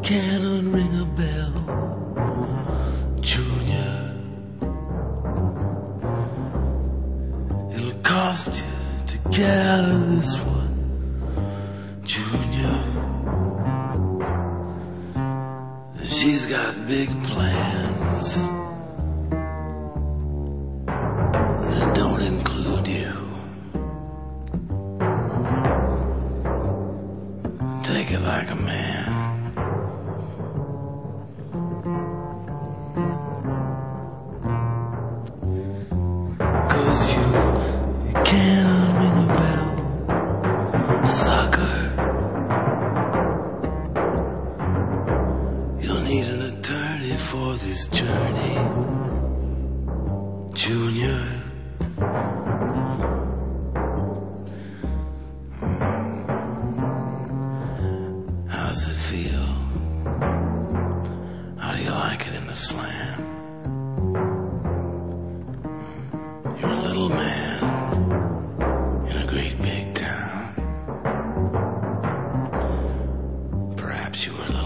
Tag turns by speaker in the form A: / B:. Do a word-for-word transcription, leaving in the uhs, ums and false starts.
A: can't unring a bell, Junior. It'll cost you to get out of this one, Junior. She's got big plans that don't include you. Take it like a man. Cause you, you can't unring a bell, sucker. You'll need an attorney for this journey, Junior. How does it feel? How do you like it in the slam? You're a little man in a great big town. Perhaps you were a little